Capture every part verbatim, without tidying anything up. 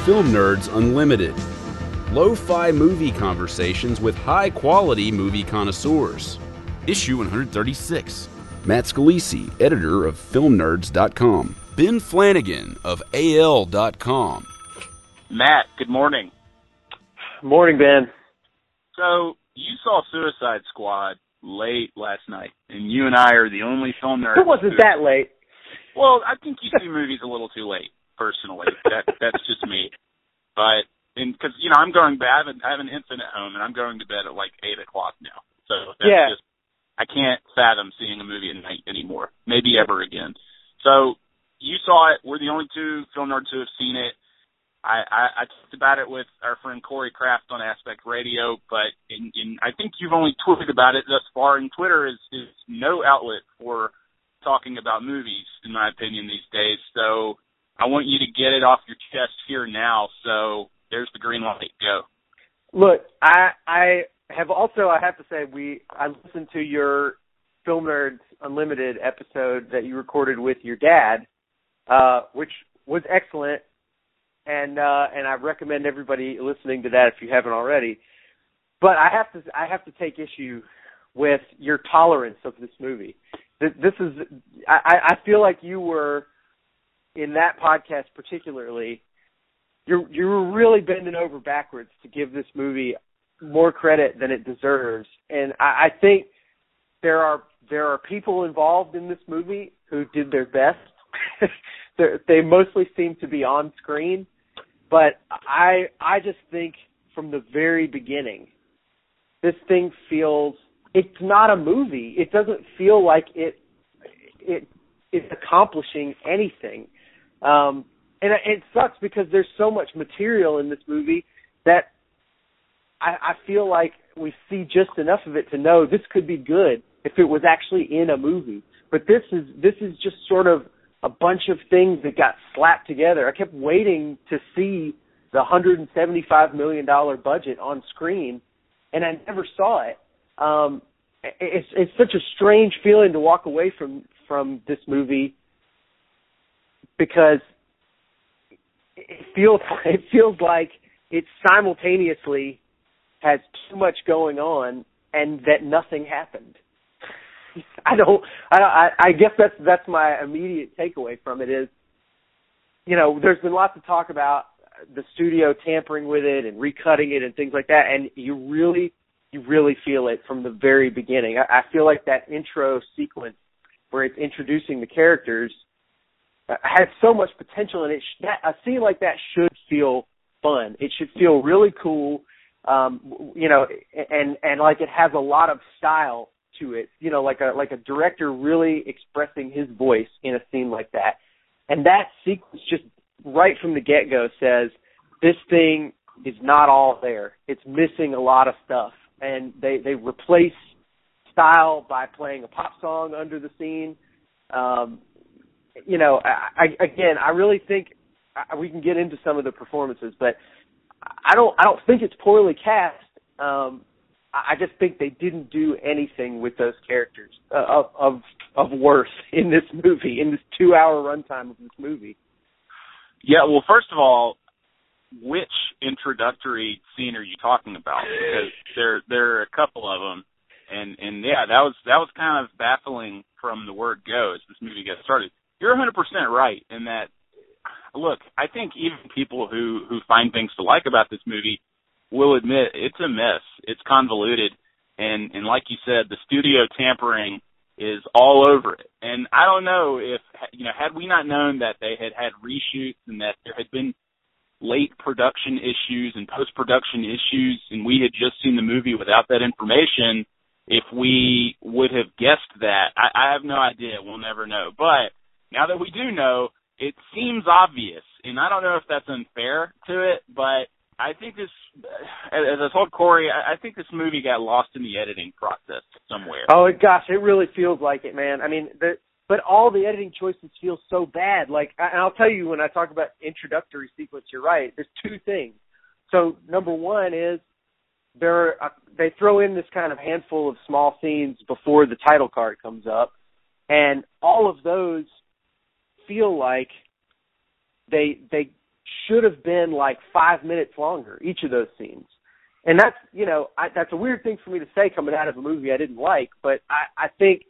Film Nerds Unlimited. Lo-fi movie conversations with high-quality movie connoisseurs. Issue one thirty-six. Matt Scalisi, editor of film nerds dot com. Ben Flanagan of A L dot com. Matt, good morning. Morning, Ben. So, you saw Suicide Squad late last night, and you and I are the only film nerds. It wasn't who, that late. Well, I think you see movies a little too late, personally. That That's just me. But, because, you know, I'm going bed, I have, a, I have an infant at home, and I'm going to bed at like eight o'clock now. So, that's yeah. just, I can't fathom seeing a movie at night anymore. Maybe ever again. So, you saw it. We're the only two film nerds who have seen it. I, I, I talked about it with our friend Corey Kraft on Aspect Radio, but in, in, I think you've only tweeted about it thus far, and Twitter is, is no outlet for talking about movies, in my opinion, these days. So I want you to get it off your chest here now. So there's the green light. Go. Look, I I have also, I have to say, we I listened to your Film Nerds Unlimited episode that you recorded with your dad, uh, which was excellent. And uh, and I recommend everybody listening to that if you haven't already. But I have to I have to take issue with your tolerance of this movie. This is I, I feel like you were in that podcast particularly. You you were really bending over backwards to give this movie more credit than it deserves. And I, I think there are there are people involved in this movie who did their best. They mostly seem to be on screen. But I I just think from the very beginning, this thing feels, it's not a movie. It doesn't feel like it it is accomplishing anything. Um, and it sucks because there's so much material in this movie that I, I feel like we see just enough of it to know this could be good if it was actually in a movie. But this is this is just sort of a bunch of things that got slapped together. I kept waiting to see the one hundred seventy-five million dollars budget on screen, and I never saw it. Um, it's, it's such a strange feeling to walk away from, from this movie because it feels it feels like it simultaneously has too much going on and that nothing happened. I don't. I, I guess that's that's my immediate takeaway from it is, you know, there's been lots of talk about the studio tampering with it and recutting it and things like that, and you really, you really feel it from the very beginning. I, I feel like that intro sequence where it's introducing the characters has so much potential, and it sh- that, a scene like that should feel fun. It should feel really cool, um, you know, and and like it has a lot of style to it, you know, like a like a director really expressing his voice in a scene like that. And that sequence just right from the get-go says this thing is not all there. It's missing a lot of stuff. And they, they replace style by playing a pop song under the scene. Um, you know, I, I, again, I really think I, we can get into some of the performances, but I don't I don't think it's poorly cast. Um, I just think they didn't do anything with those characters uh, of, of of worth in this movie, in this two-hour runtime of this movie. Yeah, well, first of all, which introductory scene are you talking about? Because there there are a couple of them, and, and yeah, that was that was kind of baffling from the word go as this movie gets started. You're one hundred percent right in that. Look, I think even people who, who find things to like about this movie will admit it's a mess. It's convoluted, and, and like you said, the studio tampering is all over it. And I don't know if, you know, had we not known that they had had reshoots and that there had been late production issues and post-production issues, and we had just seen the movie without that information, if we would have guessed that, I, I have no idea. We'll never know. But now that we do know, it seems obvious, and I don't know if that's unfair to it, but I think this, as I told Corey, I think this movie got lost in the editing process somewhere. Oh, gosh, it really feels like it, man. I mean, the, but all the editing choices feel so bad. Like, and I'll tell you, when I talk about introductory sequence, you're right. There's two things. So, number one is there are, they throw in this kind of handful of small scenes before the title card comes up, and all of those feel like they they should have been like five minutes longer, each of those scenes. And that's, you know, I, that's a weird thing for me to say coming out of a movie I didn't like, but I, I think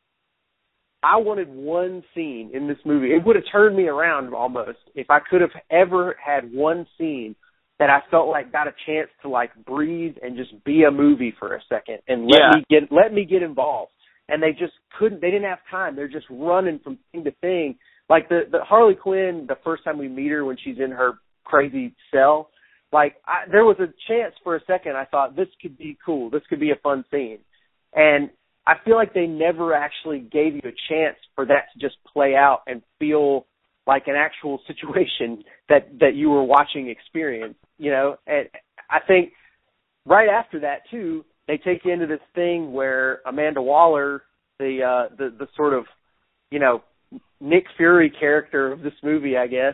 I wanted one scene in this movie. It would have turned me around almost if I could have ever had one scene that I felt like got a chance to like breathe and just be a movie for a second and let yeah. me get let me get involved. And they just couldn't. They didn't have time. They're just running from thing to thing. Like the, the Harley Quinn, the first time we meet her when she's in her crazy cell, like I, there was a chance for a second I thought this could be cool. This could be a fun scene. And I feel like they never actually gave you a chance for that to just play out and feel like an actual situation that, that you were watching experience, you know. And I think right after that, too, they take you into this thing where Amanda Waller, the uh, the, the sort of, you know, Nick Fury character of this movie, I guess,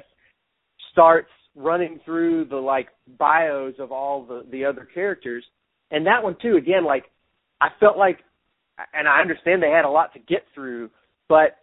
starts running through the, like, bios of all the, the other characters. And that one, too, again, like, I felt like, and I understand they had a lot to get through, but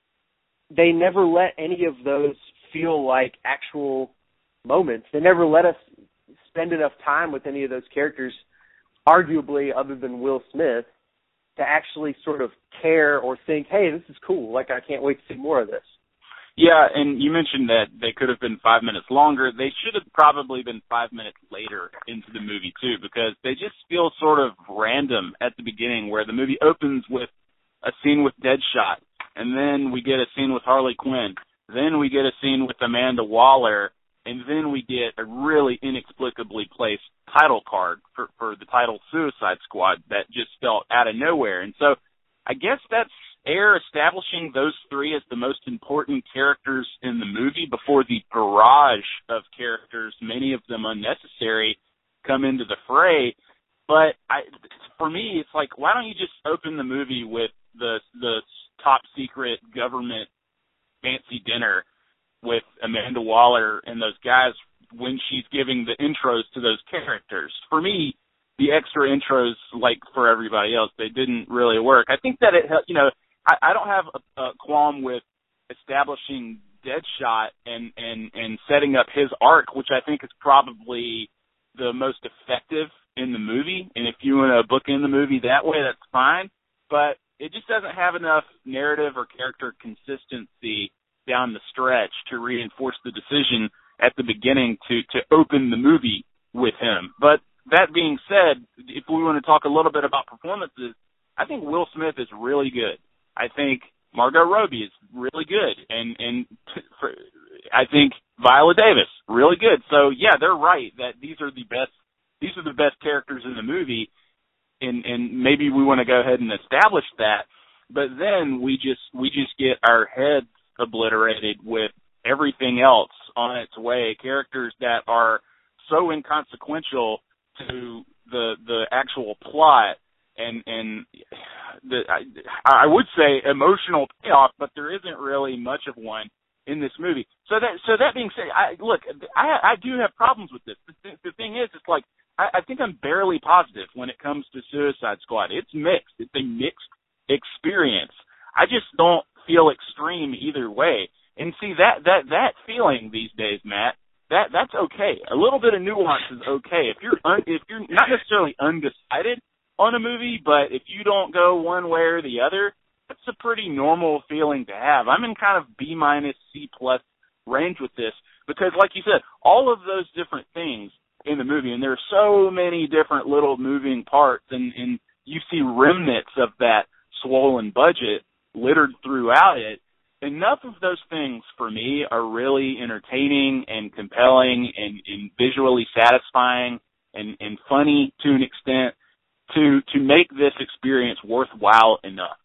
they never let any of those feel like actual moments. They never let us spend enough time with any of those characters, arguably other than Will Smith, to actually sort of care or think, hey, this is cool. Like, I can't wait to see more of this. Yeah, and you mentioned that they could have been five minutes longer. They should have probably been five minutes later into the movie, too, because they just feel sort of random at the beginning, where the movie opens with a scene with Deadshot, and then we get a scene with Harley Quinn, then we get a scene with Amanda Waller, and then we get a really inexplicably placed title card for, for the title Suicide Squad that just felt out of nowhere. And so I guess that's Ayer establishing those three as the most important characters in the movie before the barrage of characters, many of them unnecessary, come into the fray. But I, for me, it's like, why don't you just open the movie with the the top secret government fancy dinner with Amanda Waller and those guys when she's giving the intros to those characters? For me, the extra intros, like for everybody else, they didn't really work. I think that it, you know, I, I don't have a, a qualm with establishing Deadshot and, and, and setting up his arc, which I think is probably the most effective in the movie. And if you want to bookend the movie that way, that's fine. But it just doesn't have enough narrative or character consistency down the stretch to reinforce the decision at the beginning to, to open the movie with him. But that being said, if we want to talk a little bit about performances, I think Will Smith is really good. I think Margot Robbie is really good. And, and for, I think Viola Davis, really good. So, yeah, they're right that these are the best these are the best characters in the movie, and, and maybe we want to go ahead and establish that. But then we just we just get our heads obliterated with everything else on its way, characters that are so inconsequential to the the actual plot and and the I, I would say emotional payoff, but there isn't really much of one in this movie. So that so that being said, I look, I I do have problems with this. The, th- the thing is, it's like I, I think I'm barely positive when it comes to Suicide Squad. It's mixed. It's a mixed experience. I just don't feel extreme either way. And see, that that that feeling these days, Matt, that that's okay. A little bit of nuance is okay. If you're un, if you're not necessarily undecided on a movie, but if you don't go one way or the other, that's a pretty normal feeling to have. I'm in kind of B minus C plus range with this because, like you said, all of those different things in the movie, and there are so many different little moving parts, and, and you see remnants of that swollen budget littered throughout it. Enough of those things for me are really entertaining and compelling and, and visually satisfying and, and funny to an extent to to make this experience worthwhile enough.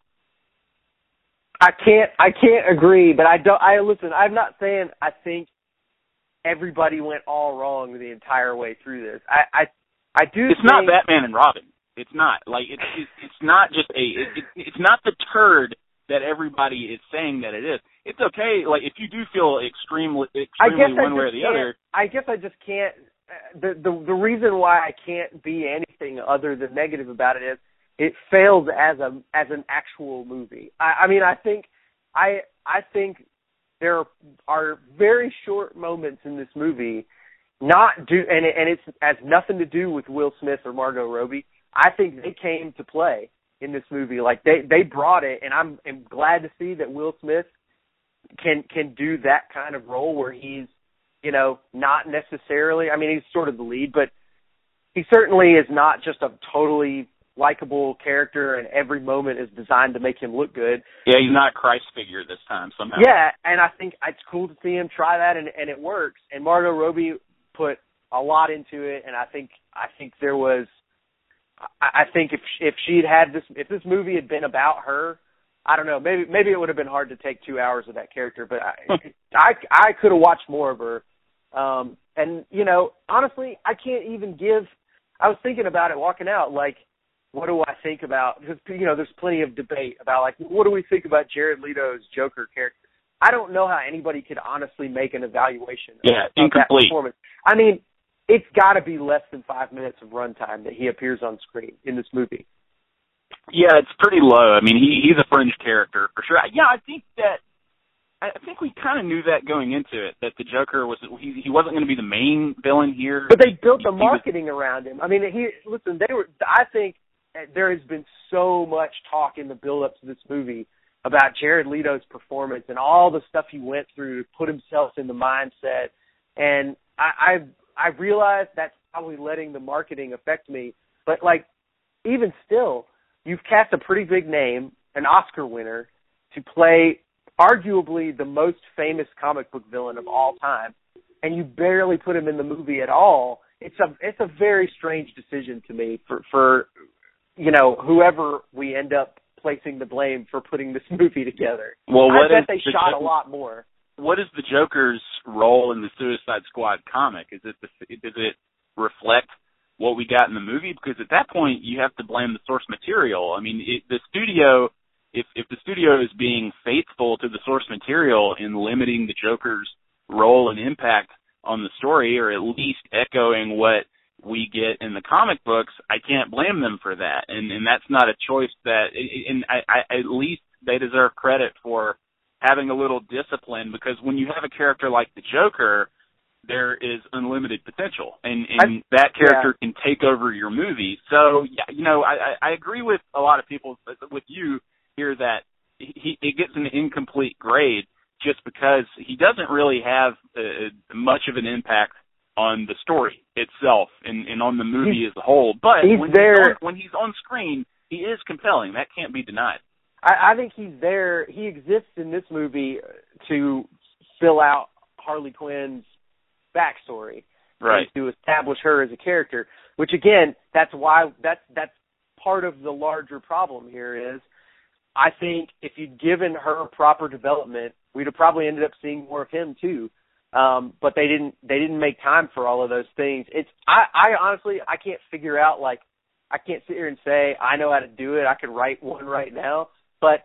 I can't I can't agree, but I don't I listen, I'm not saying I think everybody went all wrong the entire way through this. I I, I do It's think, not Batman and Robin. It's not. Like it's it's, it's not just a it, it, it's not the turd that everybody is saying that it is. It's okay, like, if you do feel extremely, extremely one way or the other. I guess I just can't, the, the the reason why I can't be anything other than negative about it is it fails as a as an actual movie. I, I mean, I think, I I think there are very short moments in this movie, not do and it, and it has nothing to do with Will Smith or Margot Robbie. I think they came to play in this movie. Like they, they brought it, and I'm, I'm glad to see that Will Smith can can do that kind of role where he's, you know, not necessarily. I mean, he's sort of the lead, but he certainly is not just a totally likable character, and every moment is designed to make him look good. Yeah, he's not a Christ figure this time somehow. Yeah, and I think it's cool to see him try that, and, and it works. And Margot Robbie put a lot into it, and I think I think there was, I, I think if if she'd had this, if this movie had been about her, I don't know, maybe maybe it would have been hard to take two hours of that character, but I I, I could have watched more of her. Um, and you know, honestly, I can't even give. I was thinking about it walking out, like, what do I think about, because, you know, there's plenty of debate about, like, what do we think about Jared Leto's Joker character? I don't know how anybody could honestly make an evaluation yeah, of, of that incomplete. performance. I mean, it's got to be less than five minutes of runtime that he appears on screen in this movie. Yeah, it's pretty low. I mean, he he's a fringe character for sure. Yeah, I think that, I think we kind of knew that going into it, that the Joker was, he, he wasn't going to be the main villain here. But they built the He- he was- marketing around him. I mean, he, listen, they were, I think there has been so much talk in the build-up to this movie about Jared Leto's performance and all the stuff he went through to put himself in the mindset. And I, I, I realize that's probably letting the marketing affect me. But, like, even still, you've cast a pretty big name, an Oscar winner, to play arguably the most famous comic book villain of all time, and you barely put him in the movie at all. It's a it's a very strange decision to me for, for you know, whoever we end up placing the blame for putting this movie together. Well, what I bet is they the shot Jo- a lot more. What is the Joker's role in the Suicide Squad comic? Is it the, does it reflect what we got in the movie? Because at that point, you have to blame the source material. I mean, it, the studio, if if the studio is being faithful to the source material in limiting the Joker's role and impact on the story, or at least echoing what we get in the comic books, I can't blame them for that. And and that's not a choice that, and I, I at least they deserve credit for having a little discipline, because when you have a character like the Joker, there is unlimited potential, and, and I, that character yeah. can take over your movie. So, yeah, you know, I, I agree with a lot of people, with you here, that he it gets an incomplete grade just because he doesn't really have uh, much of an impact on the story itself and, and on the movie he's, as a whole. But he's when, there, he's on, when he's on screen, he is compelling. That can't be denied. I, I think he's there. He exists in this movie to fill out Harley Quinn's backstory, right, and to establish her as a character. Which, again, that's why that's that's part of the larger problem here. Is I think if you'd given her proper development, we'd have probably ended up seeing more of him too. Um, but they didn't. They didn't make time for all of those things. It's. I, I honestly, I can't figure out. Like, I can't sit here and say I know how to do it. I could write one right now. But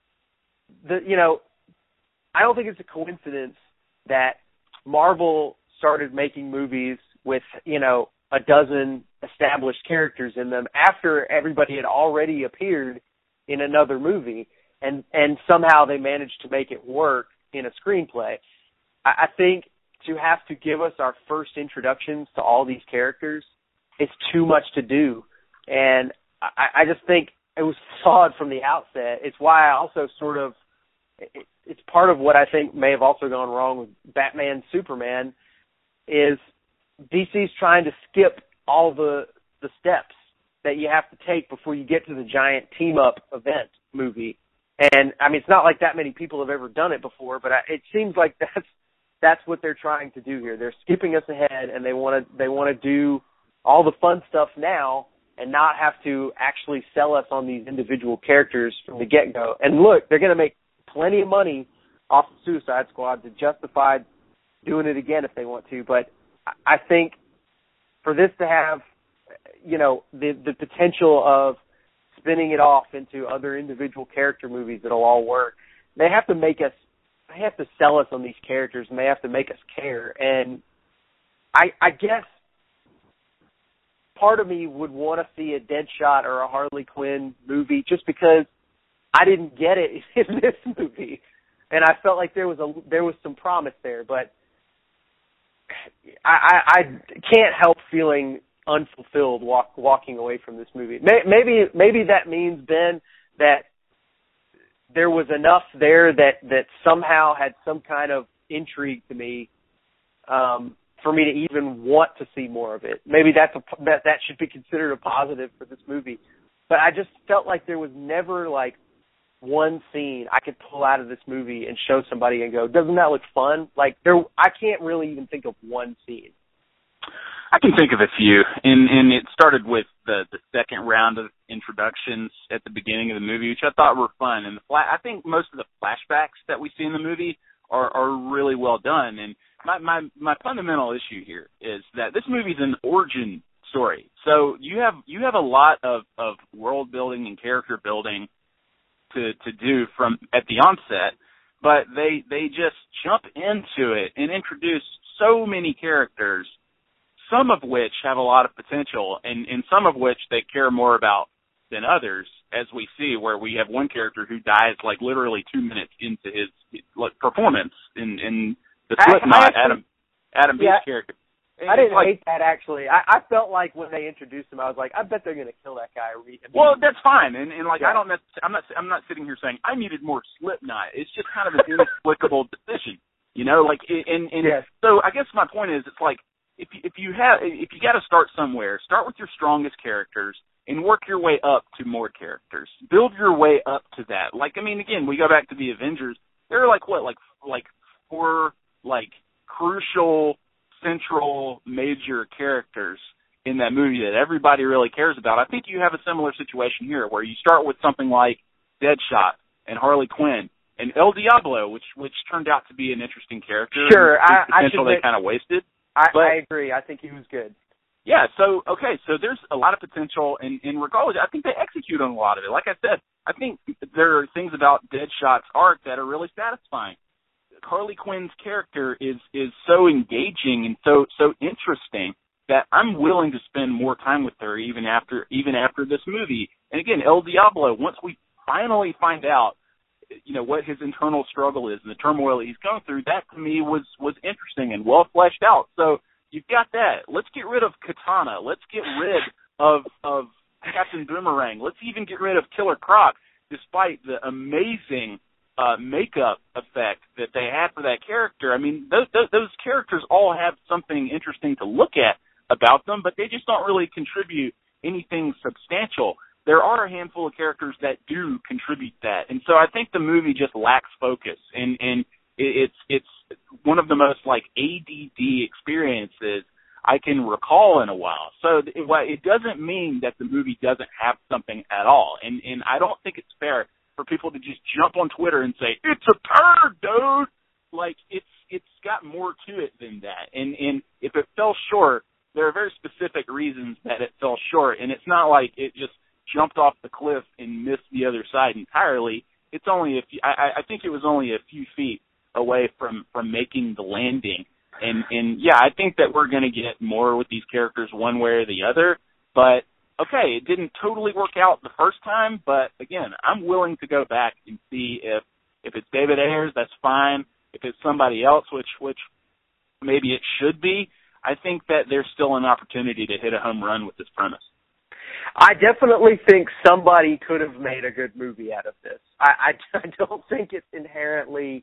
the, you know, I don't think it's a coincidence that Marvel started making movies with, you know, a dozen established characters in them after everybody had already appeared in another movie, and and somehow they managed to make it work in a screenplay. I think to have to give us our first introductions to all these characters is too much to do. And I, I just think it was flawed from the outset. It's why I also sort of, it, it's part of what I think may have also gone wrong with Batman Superman is D C's trying to skip all the the steps that you have to take before you get to the giant team-up event movie. And, I mean, it's not like that many people have ever done it before, but I, it seems like that's That's what they're trying to do here. They're skipping us ahead, and they want to they want to do all the fun stuff now and not have to actually sell us on these individual characters from the get-go. And look, they're going to make plenty of money off the Suicide Squad to justify doing it again if they want to. But I think for this to have, you know, the the potential of spinning it off into other individual character movies that'll all work, they have to make us. They have to sell us on these characters, and they have to make us care. And I, I guess part of me would want to see a Deadshot or a Harley Quinn movie just because I didn't get it in this movie. and I felt like there was a there was some promise there, but I, I, I can't help feeling unfulfilled walk, walking away from this movie. Maybe maybe that means, Ben, that there was enough there that, that somehow had some kind of intrigue to me um, for me to even want to see more of it. Maybe that's a, that that should be considered a positive for this movie. But I just felt like there was never like one scene I could pull out of this movie and show somebody and go, doesn't that look fun? Like there, I can't really even think of one scene. I can think of a few, and, and it started with the, the second round of introductions at the beginning of the movie, which I thought were fun. And the fla- I think most of the flashbacks that we see in the movie are, are really well done. And my, my, my fundamental issue here is that this movie is an origin story. So you have you have a lot of, of world building and character building to, to do from at the onset, but they they just jump into it and introduce so many characters, some of which have a lot of potential, and, and some of which they care more about than others, as we see, where we have one character who dies like literally two minutes into his like, performance in, in the Slipknot, Adam Adam yeah, Beach's character. And I didn't like, hate that, actually. I, I felt like when they introduced him, I was like, I bet they're going to kill that guy. Well, that's fine, and, and like yeah. I don't, I'm not, I'm not sitting here saying I needed more Slipknot. It's just kind of an inexplicable decision, you know. Like, and and yes. so I guess my point is, it's like. If you, if you have if you got to start somewhere, start with your strongest characters and work your way up to more characters. Build your way up to that. Like I mean, again, we go back to the Avengers. There are like what, like like four like crucial, central, major characters in that movie that everybody really cares about. I think you have a similar situation here, where you start with something like Deadshot and Harley Quinn and El Diablo, which which turned out to be an interesting character. Sure, I, I potential they kind of wasted. I, but, I agree. I think he was good. Yeah, so, okay, so there's a lot of potential, and, and regardless, I think they execute on a lot of it. Like I said, I think there are things about Deadshot's arc that are really satisfying. Harley Quinn's character is, is so engaging and so so interesting that I'm willing to spend more time with her even after even after this movie. And again, El Diablo, once we finally find out, you know, what his internal struggle is and the turmoil he's going through, that to me was, was interesting and well fleshed out. So you've got that. Let's get rid of Katana. Let's get rid of, of Captain Boomerang. Let's even get rid of Killer Croc, despite the amazing uh, makeup effect that they had for that character. I mean, those, those, those characters all have something interesting to look at about them, but they just don't really contribute anything substantial. There are a handful of characters that do contribute that. And so I think the movie just lacks focus. And, and it's it's one of the most, like, A D D experiences I can recall in a while. So it, it doesn't mean that the movie doesn't have something at all. And, and I don't think it's fair for people to just jump on Twitter and say, it's a turd, dude! Like, it's it's got more to it than that. And, and if it fell short, there are very specific reasons that it fell short. And it's not like it just jumped off the cliff and missed the other side entirely. It's only a few, I, I think it was only a few feet away from, from making the landing. And, and yeah, I think that we're going to get more with these characters one way or the other. But, okay, it didn't totally work out the first time. But, again, I'm willing to go back and see if, if it's David Ayers, that's fine. If it's somebody else, which, which maybe it should be, I think that there's still an opportunity to hit a home run with this premise. I definitely think somebody could have made a good movie out of this. I, I, I don't think it's inherently,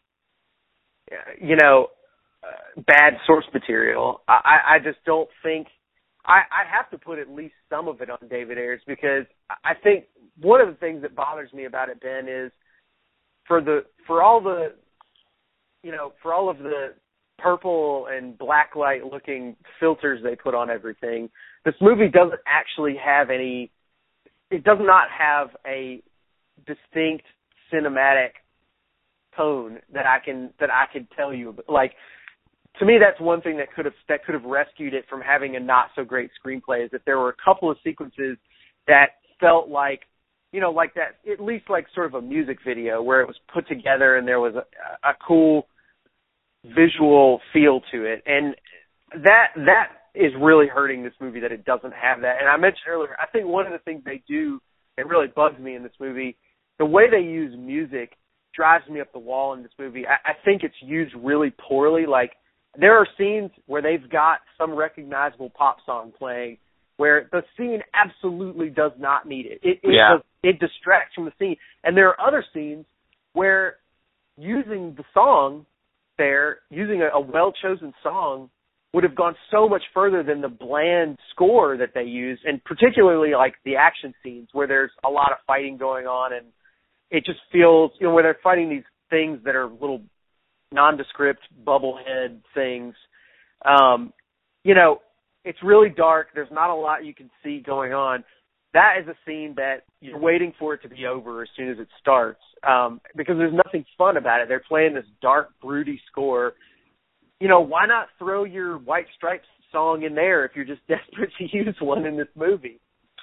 you know, uh, bad source material. I, I just don't think I, I have to put at least some of it on David Ayers, because I think one of the things that bothers me about it, Ben, is for the for all the you know for all of the purple and black light looking filters they put on everything, this movie doesn't actually have any, it does not have a distinct cinematic tone that I can, that I could tell you. Like, to me, that's one thing that could have, that could have rescued it from having a not so great screenplay, is that there were a couple of sequences that felt like, you know, like that, at least like sort of a music video where it was put together and there was a, a cool visual feel to it. And that, that is really hurting this movie, that it doesn't have that. And I mentioned earlier, I think one of the things they do that really bugs me in this movie, the way they use music drives me up the wall in this movie. I, I think it's used really poorly. Like, there are scenes where they've got some recognizable pop song playing where the scene absolutely does not need it. It, it, yeah. does, it distracts from the scene. And there are other scenes where using the song there, using a, a well-chosen song, would have gone so much further than the bland score that they use, and particularly like the action scenes where there's a lot of fighting going on, and it just feels, you know, where they're fighting these things that are little nondescript bubblehead things. Um, you know, it's really dark. There's not a lot you can see going on. That is a scene that you're waiting for it to be over as soon as it starts, um, because there's nothing fun about it. They're playing this dark, broody score. You know, why not throw your White Stripes song in there if you're just desperate to use one in this movie?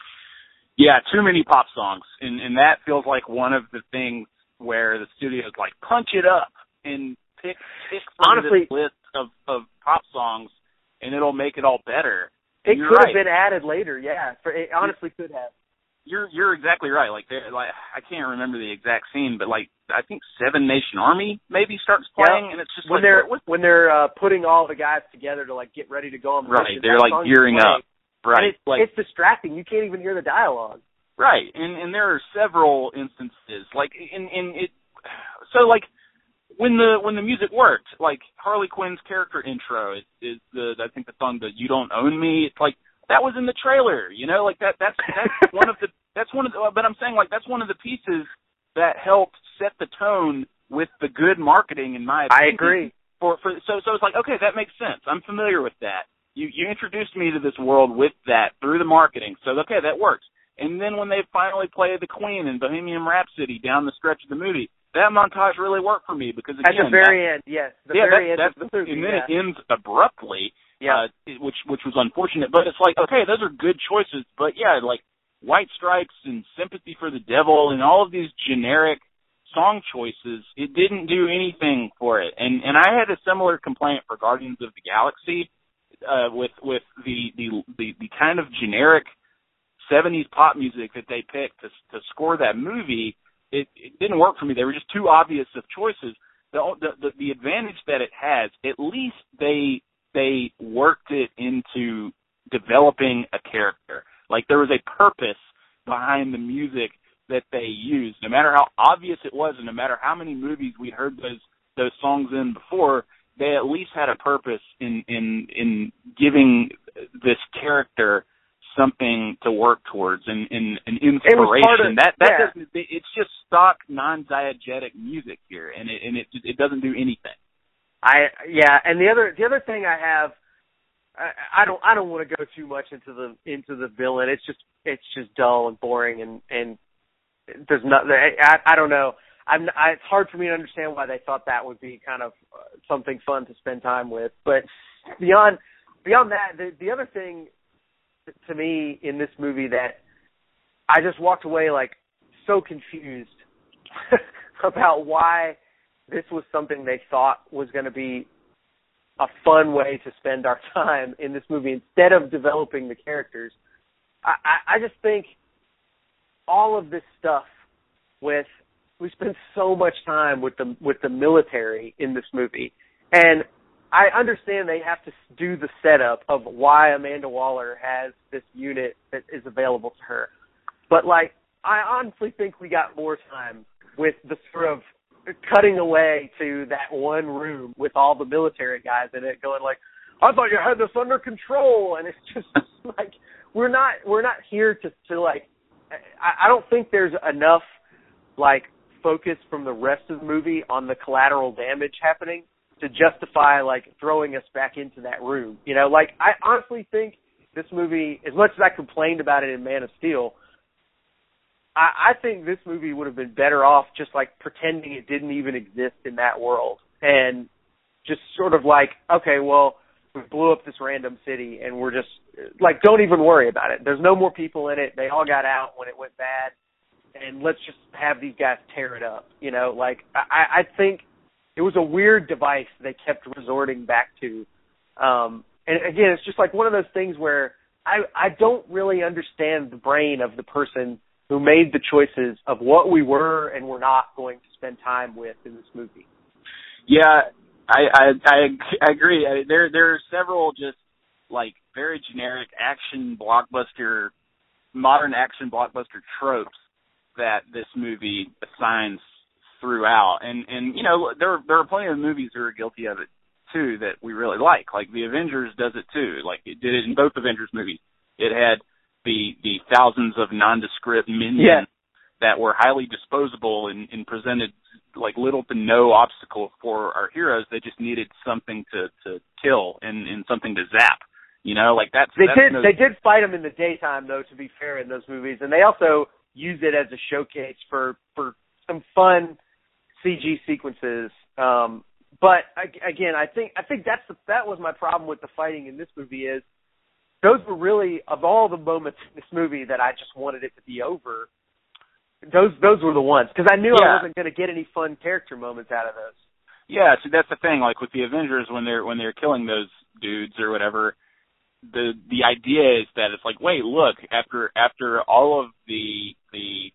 Yeah, too many pop songs. And, and that feels like one of the things where the studio's like, punch it up and pick, pick from Honestly, this list of, of pop songs, and it'll make it all better. It You're could right. have been added later, yeah. For, it honestly could have. You're you're exactly right. Like, like I can't remember the exact scene, but like I think Seven Nation Army maybe starts playing, yep. and it's just when like they're what, what? when they're uh, putting all the guys together to like get ready to go on the right. mission. They're That like song's gearing playing. up. Right. And it's, like it's distracting. You can't even hear the dialogue. right. And and there are several instances like in in it. So like when the when the music worked, like Harley Quinn's character intro is, is the I think the song that You Don't Own Me. It's like that was in the trailer, you know, like that. That's that's one of the. That's one of the. But I'm saying like that's one of the pieces that helped set the tone with the good marketing, in my opinion. I agree. For for so so it's like okay, that makes sense. I'm familiar with that. You you introduced me to this world with that through the marketing, so okay, that works. And then when they finally play the Queen in Bohemian Rhapsody down the stretch of the movie, that montage really worked for me because again, at the very that, end, yes, the yeah, very that, end of the movie, and then yeah. it ends abruptly. Yeah, uh, which which was unfortunate, but it's like okay, those are good choices. But yeah, like White Stripes and Sympathy for the Devil and all of these generic song choices, it didn't do anything for it. And and I had a similar complaint for Guardians of the Galaxy uh, with with the, the the the kind of generic seventies pop music that they picked to to score that movie. It, it didn't work for me. They were just too obvious of choices. The the the advantage that it has, at least they they worked it into developing a character. Like there was a purpose behind the music that they used. No matter how obvious it was and no matter how many movies we'd heard those those songs in before, they at least had a purpose in, in, in giving this character something to work towards and, and an inspiration. Of, that that yeah. doesn't it's just stock non-diegetic music here and it and it it doesn't do anything. I yeah, and the other the other thing I have, I, I don't I don't want to go too much into the into the villain. It's just it's just dull and boring, and and there's not. I I don't know. I'm. I, it's hard for me to understand why they thought that would be kind of uh, something fun to spend time with. But beyond beyond that, the the other thing to me in this movie that I just walked away like so confused about why this was something they thought was going to be a fun way to spend our time in this movie instead of developing the characters. I, I, I just think all of this stuff with, we spend so much time with the with the military in this movie, and I understand they have to do the setup of why Amanda Waller has this unit that is available to her. But, like, I honestly think we got more time with the sort of cutting away to that one room with all the military guys in it going like, I thought you had this under control. And it's just like, we're not, we're not here to, to like, I, I don't think there's enough like focus from the rest of the movie on the collateral damage happening to justify like throwing us back into that room. You know, like I honestly think this movie, as much as I complained about it in Man of Steel, I, I think this movie would have been better off just like pretending it didn't even exist in that world and just sort of like, okay, well, we blew up this random city and we're just like, don't even worry about it. There's no more people in it. They all got out when it went bad, and let's just have these guys tear it up. You know, like I, I think it was a weird device they kept resorting back to. Um, and again, it's just like one of those things where I, I don't really understand the brain of the person who made the choices of what we were and were not going to spend time with in this movie. Yeah, I I I, I agree. I, there there are several just like very generic action blockbuster, modern action blockbuster tropes that this movie assigns throughout, and and you know there there are plenty of movies that are guilty of it too that we really like. Like the Avengers does it too. Like it did it in both Avengers movies. It had the the thousands of nondescript minions yeah. that were highly disposable and, and presented like little to no obstacle for our heroes. They just needed something to, to kill and, and something to zap. You know, like that's they that's did no... they did fight them in the daytime though. To be fair, in those movies, and they also used it as a showcase for for some fun C G sequences. Um, but again, I think I think that's the, that was my problem with the fighting in this movie is those were really, of all the moments in this movie that I just wanted it to be over, those those were the ones because I knew yeah. I wasn't going to get any fun character moments out of those. Yeah, so that's the thing. Like with the Avengers, when they're when they're killing those dudes or whatever, the the idea is that it's like, wait, look, after after all of the the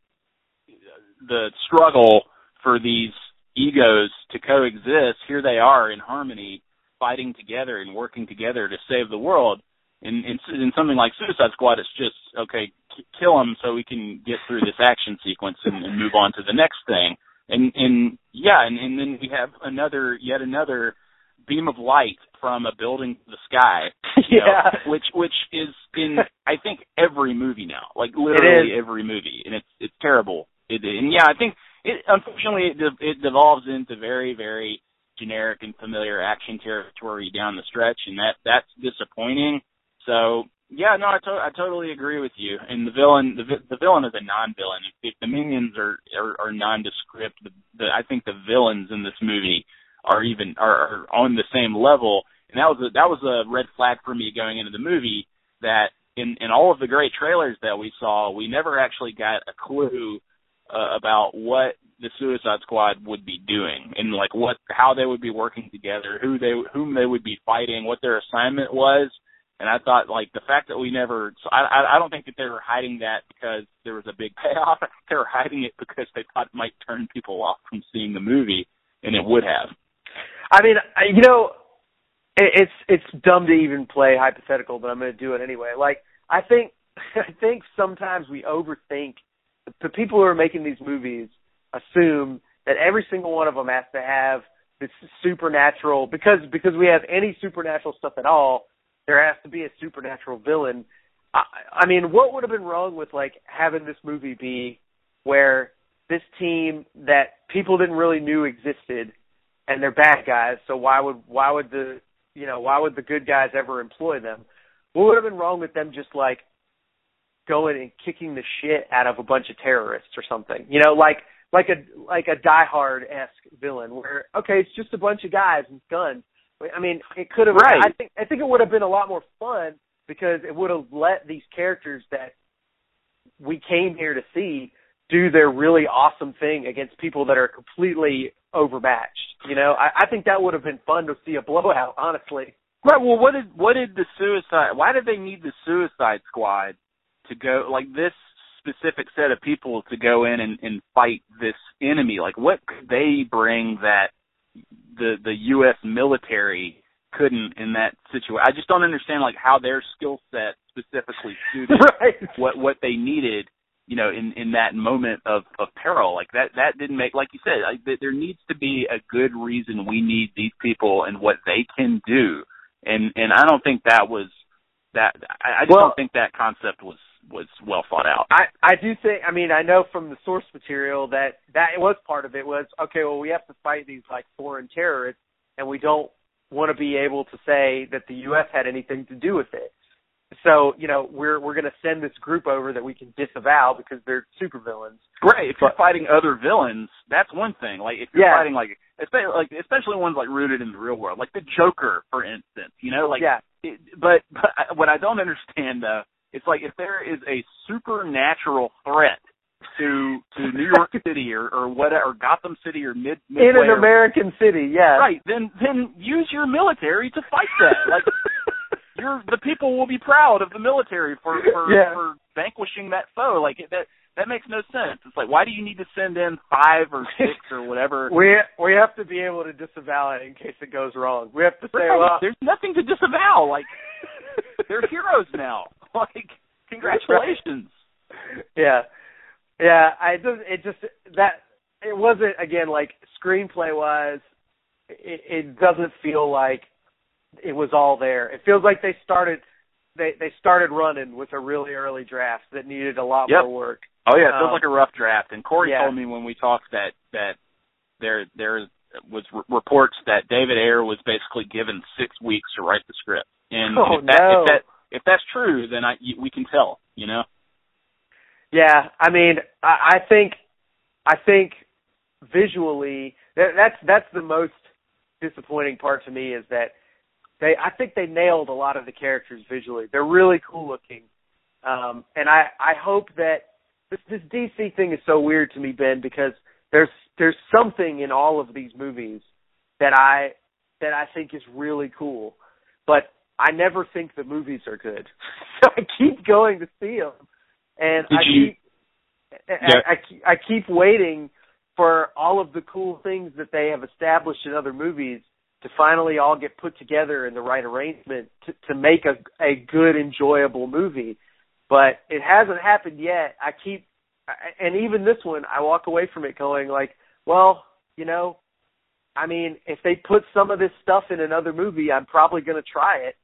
the struggle for these egos to coexist, here they are in harmony, fighting together and working together to save the world. In, in, in something like Suicide Squad, it's just, okay, k- kill them so we can get through this action sequence and, and move on to the next thing. And, and yeah, and, and then we have another, yet another beam of light from a building to the sky, you yeah. know, which which is in, I think, every movie now, like literally every movie, and it's it's terrible. It, and yeah, I think, it, unfortunately, it, it devolves into very, very generic and familiar action territory down the stretch, and that that's disappointing. So yeah, no, I, to- I totally agree with you. And the villain, the, the villain is a non-villain. If, if the minions are are, are nondescript, the, the, I think the villains in this movie are even are, are on the same level. And that was a, that was a red flag for me going into the movie. That in in all of the great trailers that we saw, we never actually got a clue uh, about what the Suicide Squad would be doing and like what how they would be working together, who they whom they would be fighting, what their assignment was. And I thought, like, the fact that we never so – I, I don't think that they were hiding that because there was a big payoff. I think they were hiding it because they thought it might turn people off from seeing the movie, and it would have. I mean, you know, it's it's dumb to even play hypothetical, but I'm going to do it anyway. Like, I think I think sometimes we overthink – the people who are making these movies assume that every single one of them has to have this supernatural – because because we have any supernatural stuff at all – there has to be a supernatural villain. I, I mean, what would have been wrong with, like, having this movie be where this team that people didn't really knew existed and they're bad guys, so why would why would the, you know, why would the good guys ever employ them? What would have been wrong with them just, like, going and kicking the shit out of a bunch of terrorists or something? You know, like like a like a Die Hard-esque villain where, okay, it's just a bunch of guys with guns. I mean, it could have. Right. I think. I think it would have been a lot more fun because it would have let these characters that we came here to see do their really awesome thing against people that are completely overmatched. You know, I, I think that would have been fun to see a blowout. Honestly. Right. Well, what did what did the Suicide? Why did they need the Suicide Squad to go like this specific set of people to go in and, and fight this enemy? Like, what could they bring that the the U S military couldn't in that situation? I just don't understand like how their skill set specifically suited right. what what they needed, you know, in, in that moment of, of peril. Like that that didn't make, like you said, like, there needs to be a good reason we need these people and what they can do. And and I don't think that was that. I, I just well, don't think that concept was was well thought out. I, I do think, I mean, I know from the source material that that was part of it was, okay, well, we have to fight these, like, foreign terrorists, and we don't want to be able to say that the U S had anything to do with it. So, you know, we're we're going to send this group over that we can disavow because they're supervillains. Right. If but, you're fighting other villains, that's one thing. Like, if you're yeah. fighting, like, especially, like, especially ones, like, rooted in the real world, like the Joker, for instance, you know? Like, yeah. It, but, but what I don't understand, though, it's like if there is a supernatural threat to to New York City or or whatever, or Gotham City or mid Midway in an or, American city, yeah, right? Then then use your military to fight that. Like, you're the people will be proud of the military for for, yeah. for vanquishing that foe. Like that that makes no sense. It's like, why do you need to send in five or six or whatever? We we have to be able to disavow it in case it goes wrong. We have to say, right. well, there's nothing to disavow. Like, they're heroes now. Like, congratulations. Yeah, yeah. I just it just that it wasn't again like screenplay wise. It, it doesn't feel like it was all there. It feels like they started they they started running with a really early draft that needed a lot yep. more work. Oh yeah, it feels um, like a rough draft. And Corey yeah. told me when we talked that that there there was r- reports that David Ayer was basically given six weeks to write the script. And oh, if, that, no. if that if that's true, then I we can tell. You know. Yeah, I mean, I, I think I think visually that, that's that's the most disappointing part to me is that they I think they nailed a lot of the characters visually. They're really cool looking, um, and I, I hope that this this D C thing is so weird to me, Ben, because there's there's something in all of these movies that I that I think is really cool, but I never think the movies are good, so I keep going to see them, and Did I you, keep yeah. I, I, I keep waiting for all of the cool things that they have established in other movies to finally all get put together in the right arrangement to, to make a, a good, enjoyable movie. But it hasn't happened yet. I keep, and even this one, I walk away from it going like, well, you know, I mean, if they put some of this stuff in another movie, I'm probably going to try it.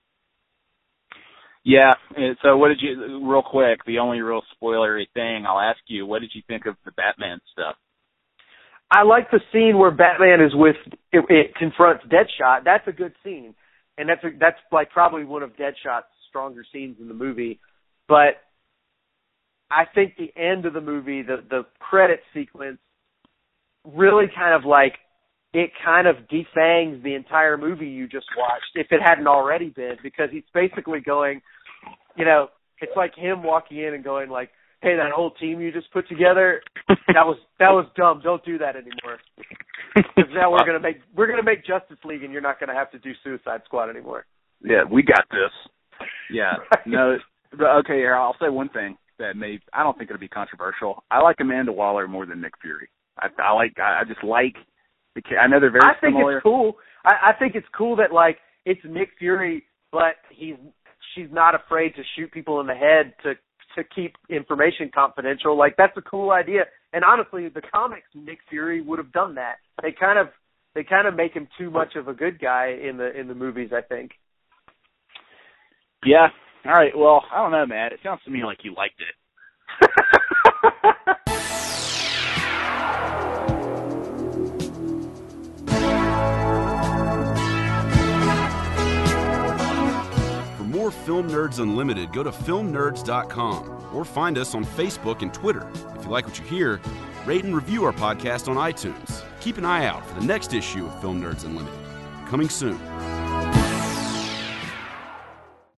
Yeah. So what did you, real quick, the only real spoilery thing I'll ask you, what did you think of the Batman stuff? I like the scene where Batman is with it, it confronts Deadshot. That's a good scene, and that's a, that's like probably one of Deadshot's stronger scenes in the movie. But I think the end of the movie, the the credit sequence, really kind of like it kind of defangs the entire movie you just watched if it hadn't already been, because he's basically going, you know, it's like him walking in and going like, hey, that whole team you just put together, that was that was dumb. Don't do that anymore. Because now we're gonna make we're gonna make Justice League, and you're not gonna have to do Suicide Squad anymore. Yeah, we got this. Yeah, no, okay. Here, I'll say one thing that may I don't think it'll be controversial. I like Amanda Waller more than Nick Fury. I, I like I just like the. I know they're very I think similar. it's cool. I, I think it's cool that like it's Nick Fury, but he's she's not afraid to shoot people in the head to. to keep information confidential. Like, that's a cool idea. And honestly, the comics, Nick Fury would have done that. They kind of they kind of make him too much of a good guy in the in the movies, I think. Yeah. All right. Well, I don't know, Matt. It sounds to me like you liked it. For Film Nerds Unlimited, go to film nerds dot com or find us on Facebook and Twitter. If you like what you hear, rate and review our podcast on iTunes. Keep an eye out for the next issue of Film Nerds Unlimited. Coming soon.